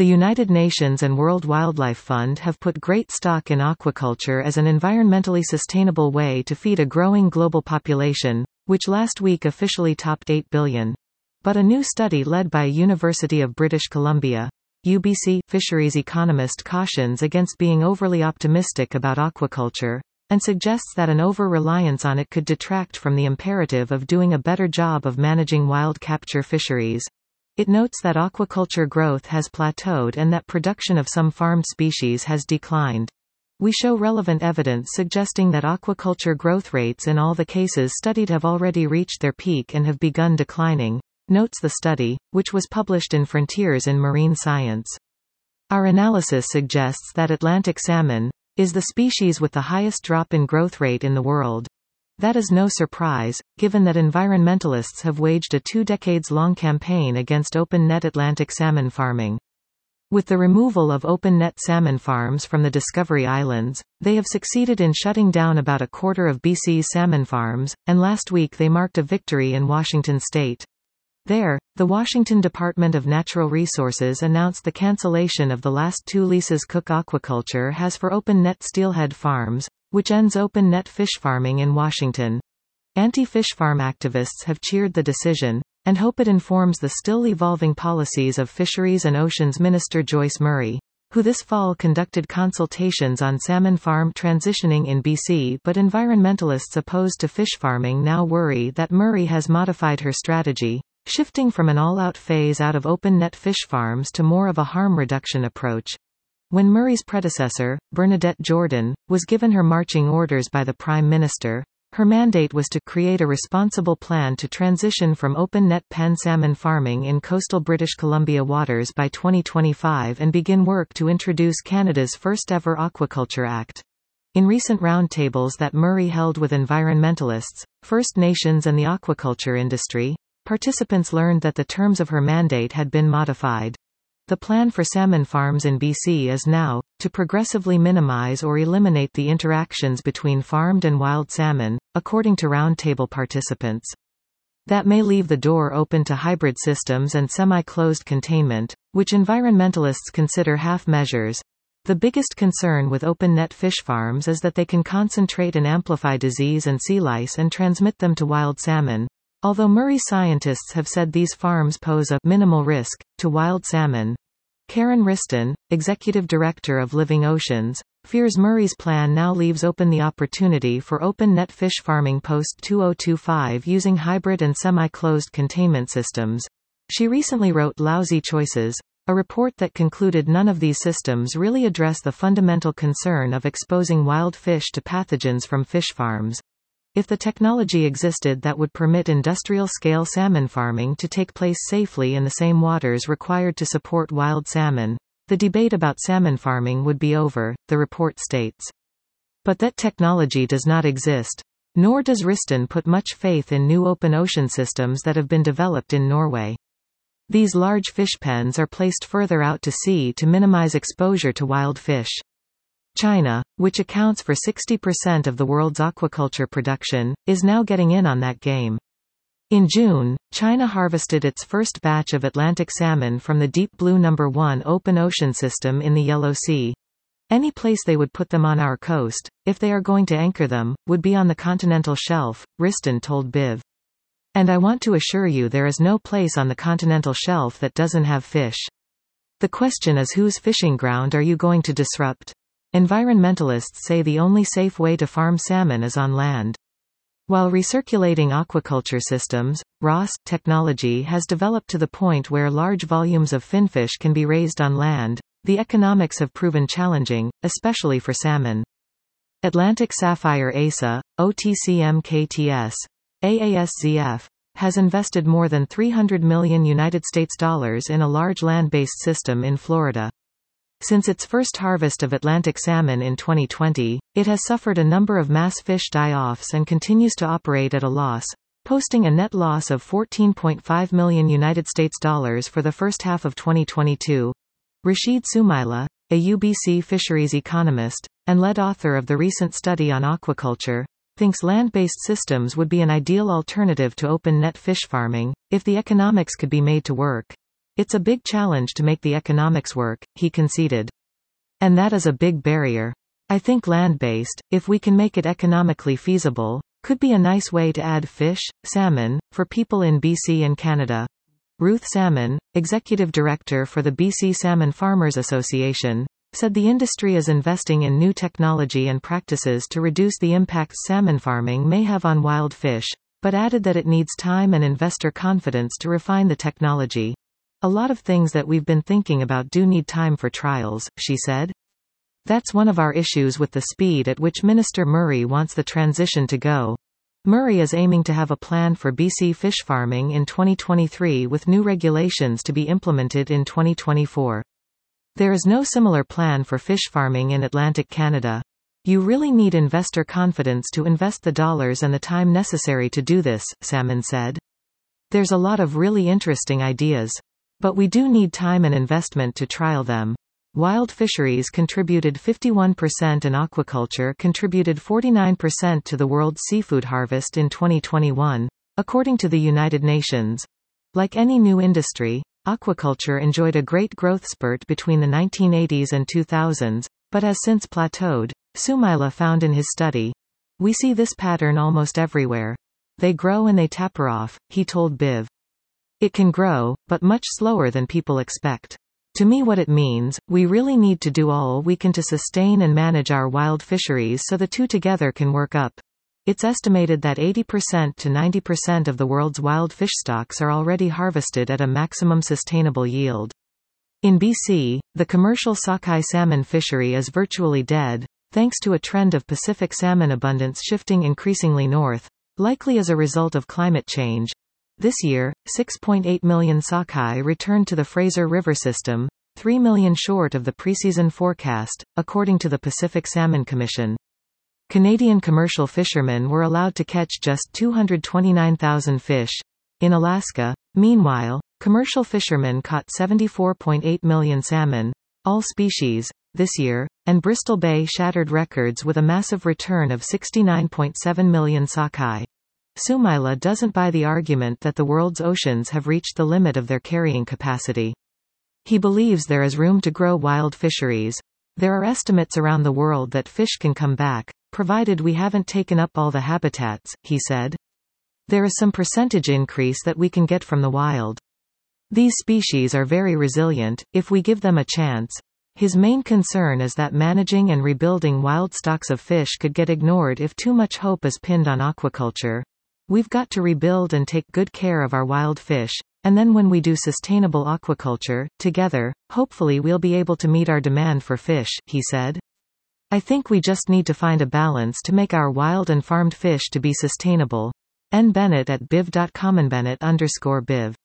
The United Nations and World Wildlife Fund have put great stock in aquaculture as an environmentally sustainable way to feed a growing global population, which last week officially topped 8 billion. But a new study led by University of British Columbia, UBC, fisheries economist cautions against being overly optimistic about aquaculture, and suggests that an over-reliance on it could detract from the imperative of doing a better job of managing wild capture fisheries. It notes that aquaculture growth has plateaued and that production of some farmed species has declined. We show relevant evidence suggesting that aquaculture growth rates in all the cases studied have already reached their peak and have begun declining, notes the study, which was published in Frontiers in Marine Science. Our analysis suggests that Atlantic salmon is the species with the highest drop in growth rate in the world. That is no surprise, given that environmentalists have waged a 2-decades-long campaign against open-net Atlantic salmon farming. With the removal of open-net salmon farms from the Discovery Islands, they have succeeded in shutting down about a quarter of BC's salmon farms, and last week they marked a victory in Washington state. There, the Washington Department of Natural Resources announced the cancellation of the last 2 leases Cook Aquaculture has for open-net steelhead farms, which ends open-net fish farming in Washington. Anti-fish farm activists have cheered the decision, and hope it informs the still evolving policies of Fisheries and Oceans Minister Joyce Murray, who this fall conducted consultations on salmon farm transitioning in BC. But environmentalists opposed to fish farming now worry that Murray has modified her strategy, shifting from an all-out phase out of open-net fish farms to more of a harm reduction approach. When Murray's predecessor, Bernadette Jordan, was given her marching orders by the Prime Minister, her mandate was to create a responsible plan to transition from open-net pen salmon farming in coastal British Columbia waters by 2025 and begin work to introduce Canada's first-ever Aquaculture Act. In recent roundtables that Murray held with environmentalists, First Nations and the aquaculture industry, participants learned that the terms of her mandate had been modified. The plan for salmon farms in BC is now, to progressively minimize or eliminate the interactions between farmed and wild salmon, according to roundtable participants. That may leave the door open to hybrid systems and semi-closed containment, which environmentalists consider half measures. The biggest concern with open-net fish farms is that they can concentrate and amplify disease and sea lice and transmit them to wild salmon. Although Murray scientists have said these farms pose a minimal risk to wild salmon, Karen Riston, executive director of Living Oceans, fears Murray's plan now leaves open the opportunity for open-net fish farming post-2025 using hybrid and semi-closed containment systems. She recently wrote Lousy Choices, a report that concluded none of these systems really address the fundamental concern of exposing wild fish to pathogens from fish farms. If the technology existed that would permit industrial-scale salmon farming to take place safely in the same waters required to support wild salmon, the debate about salmon farming would be over, the report states. But that technology does not exist. Nor does Riston put much faith in new open ocean systems that have been developed in Norway. These large fish pens are placed further out to sea to minimize exposure to wild fish. China, which accounts for 60% of the world's aquaculture production, is now getting in on that game. In June, China harvested its first batch of Atlantic salmon from the Deep Blue No. 1 open ocean system in the Yellow Sea. Any place they would put them on our coast, if they are going to anchor them, would be on the continental shelf, Riston told BIV. And I want to assure you there is no place on the continental shelf that doesn't have fish. The question is, whose fishing ground are you going to disrupt? Environmentalists say the only safe way to farm salmon is on land. While recirculating aquaculture systems, ROS technology has developed to the point where large volumes of finfish can be raised on land, the economics have proven challenging, especially for salmon. Atlantic Sapphire ASA, OTCMKTS, AASZF, has invested more than $300 million in a large land-based system in Florida. Since its first harvest of Atlantic salmon in 2020, it has suffered a number of mass fish die-offs and continues to operate at a loss, posting a net loss of $14.5 million for the first half of 2022. Rashid Sumaila, a UBC fisheries economist, and lead author of the recent study on aquaculture, thinks land-based systems would be an ideal alternative to open-net fish farming, if the economics could be made to work. It's a big challenge to make the economics work, he conceded. And that is a big barrier. I think land-based, if we can make it economically feasible, could be a nice way to add fish, salmon, for people in BC and Canada. Ruth Salmon, executive director for the BC Salmon Farmers Association, said the industry is investing in new technology and practices to reduce the impacts salmon farming may have on wild fish, but added that it needs time and investor confidence to refine the technology. A lot of things that we've been thinking about do need time for trials, she said. That's one of our issues with the speed at which Minister Murray wants the transition to go. Murray is aiming to have a plan for BC fish farming in 2023 with new regulations to be implemented in 2024. There is no similar plan for fish farming in Atlantic Canada. You really need investor confidence to invest the dollars and the time necessary to do this, Salmon said. There's a lot of really interesting ideas. But we do need time and investment to trial them. Wild fisheries contributed 51% and aquaculture contributed 49% to the world's seafood harvest in 2021, according to the United Nations. Like any new industry, aquaculture enjoyed a great growth spurt between the 1980s and 2000s, but has since plateaued, Sumaila found in his study. We see this pattern almost everywhere. They grow and they taper off, he told BIV. It can grow, but much slower than people expect. To me what it means, we really need to do all we can to sustain and manage our wild fisheries so the two together can work up. It's estimated that 80% to 90% of the world's wild fish stocks are already harvested at a maximum sustainable yield. In BC, the commercial sockeye salmon fishery is virtually dead, thanks to a trend of Pacific salmon abundance shifting increasingly north, likely as a result of climate change. This year, 6.8 million sockeye returned to the Fraser River system, 3 million short of the preseason forecast, according to the Pacific Salmon Commission. Canadian commercial fishermen were allowed to catch just 229,000 fish. In Alaska, meanwhile, commercial fishermen caught 74.8 million salmon, all species, this year, and Bristol Bay shattered records with a massive return of 69.7 million sockeye. Sumaila doesn't buy the argument that the world's oceans have reached the limit of their carrying capacity. He believes there is room to grow wild fisheries. There are estimates around the world that fish can come back, provided we haven't taken up all the habitats, he said. There is some percentage increase that we can get from the wild. These species are very resilient, if we give them a chance. His main concern is that managing and rebuilding wild stocks of fish could get ignored if too much hope is pinned on aquaculture. We've got to rebuild and take good care of our wild fish, and then when we do sustainable aquaculture, together, hopefully we'll be able to meet our demand for fish, he said. I think we just need to find a balance to make our wild and farmed fish to be sustainable. N. Bennett at biv.com. Bennett_biv